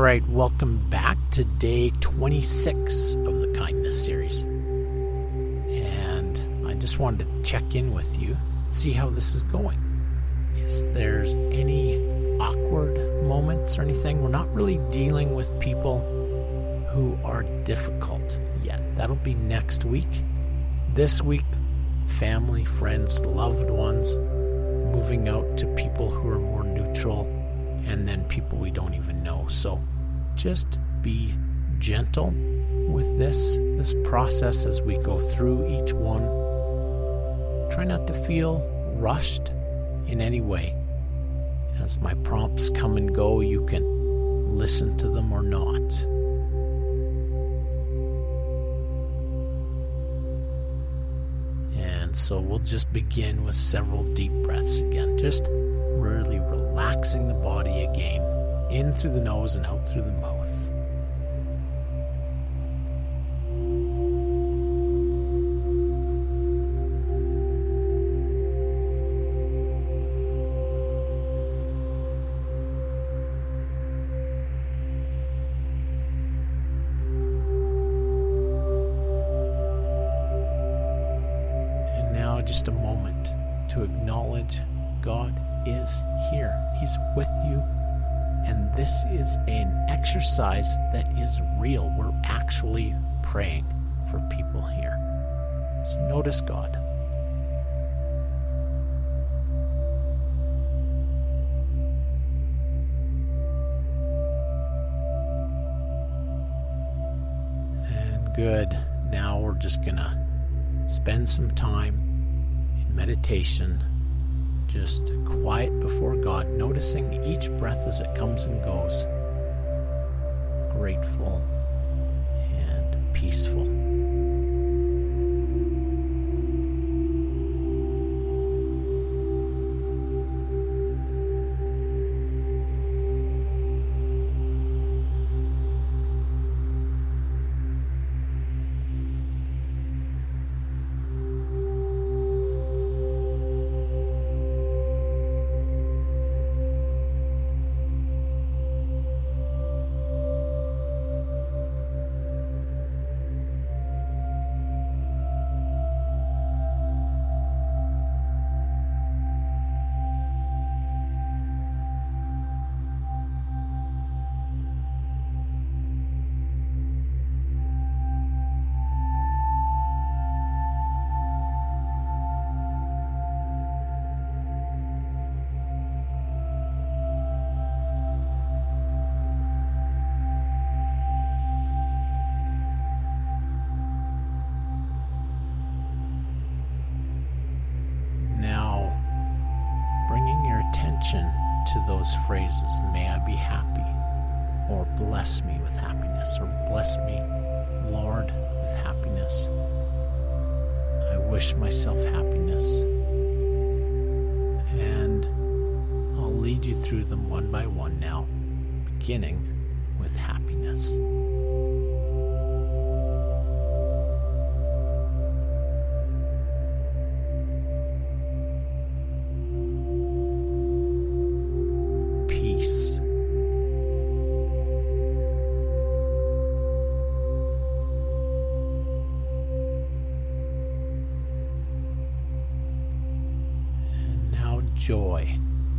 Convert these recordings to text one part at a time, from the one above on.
right, welcome back to day 26 of the Kindness series. And I just wanted to check in with you, see how this is going. Is there any awkward moments or anything? We're not really dealing with people who are difficult yet. That'll be next week. This week, family, friends, loved ones, moving out to people who are more neutral, and then people we don't even know. So just be gentle with this process as we go through each one. Try not to feel rushed in any way. As my prompts come and go, you can listen to them or not. And so we'll just begin with several deep breaths again. Just really relaxing the body again, in through the nose and out through the mouth. And now just a moment to acknowledge God is here. He's with you. And this is an exercise that is real. We're actually praying for people here. So notice God. And good. Now we're just going to spend some time in meditation, just quiet before God, noticing each breath as it comes and goes. Grateful and peaceful. To those phrases, may I be happy, or bless me with happiness, or bless me, Lord, with happiness. I wish myself happiness. And I'll lead you through them one by one now, beginning with happiness. Joy.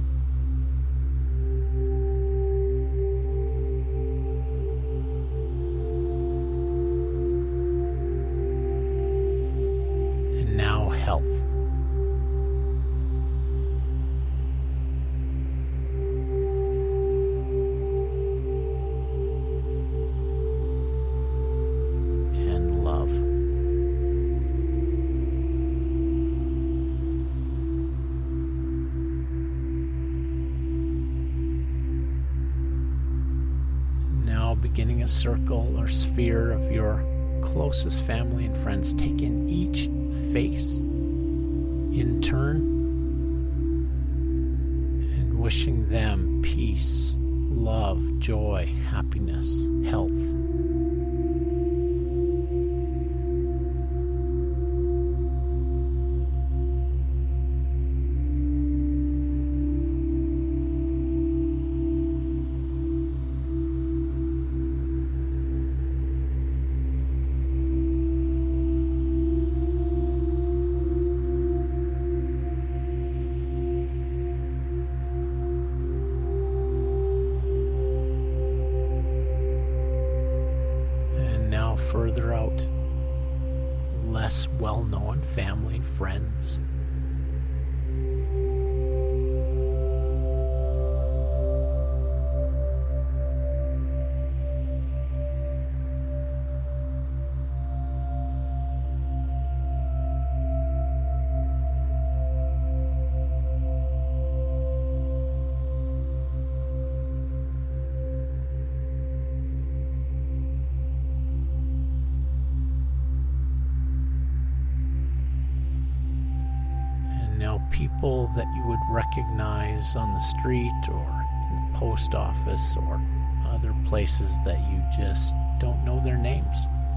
And now health. And love. Beginning a circle or sphere of your closest family and friends. Take in each face in turn and wishing them peace, love, joy, happiness, health. further out, less well-known family, friends. People that you would recognize on the street or in the post office or other places that you just don't know their names.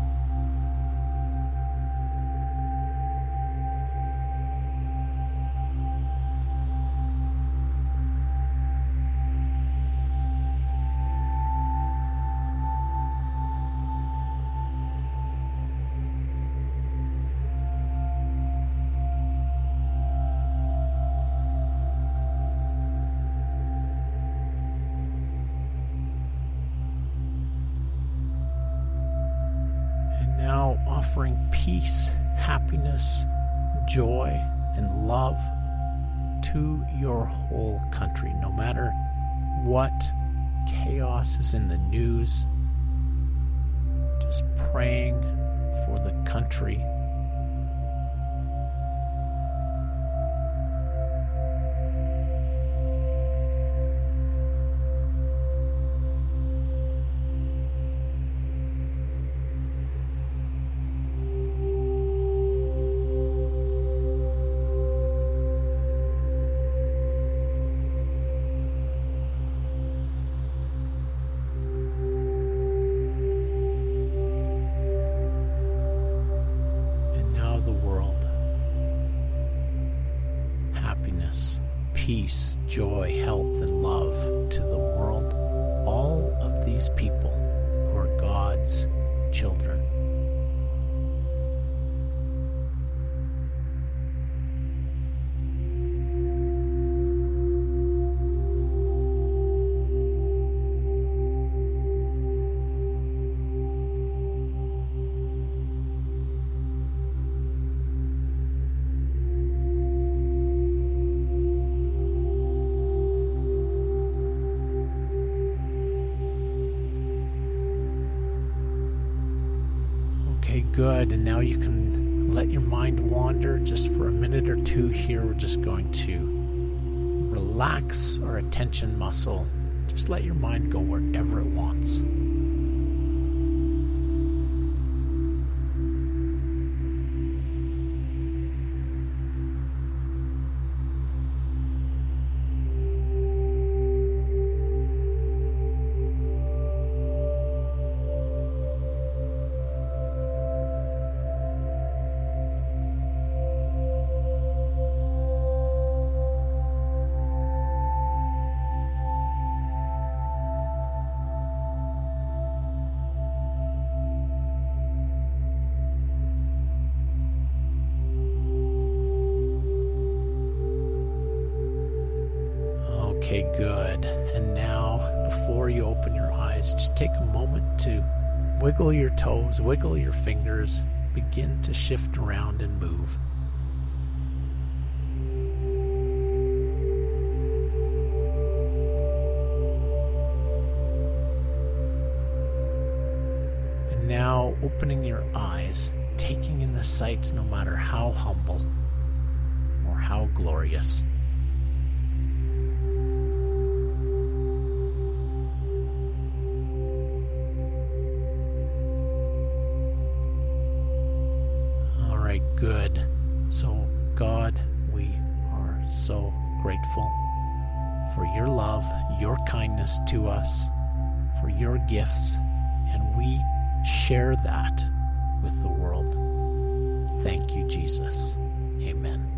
Offering peace, happiness, joy, and love to your whole country, no matter what chaos is in the news. Just praying for the country. Peace, joy, health, and love to the world. All of these people who are God's children. Okay, good. And now you can let your mind wander just for a minute or two here. We're just going to relax our attention muscle. Just let your mind go wherever it wants. Okay, good. And now, before you open your eyes, just take a moment to wiggle your toes, wiggle your fingers, begin to shift around and move. And now, opening your eyes, taking in the sights no matter how humble or how glorious. Good. So, God, we are so grateful for your love, your kindness to us, for your gifts, and we share that with the world. Thank you, Jesus. Amen.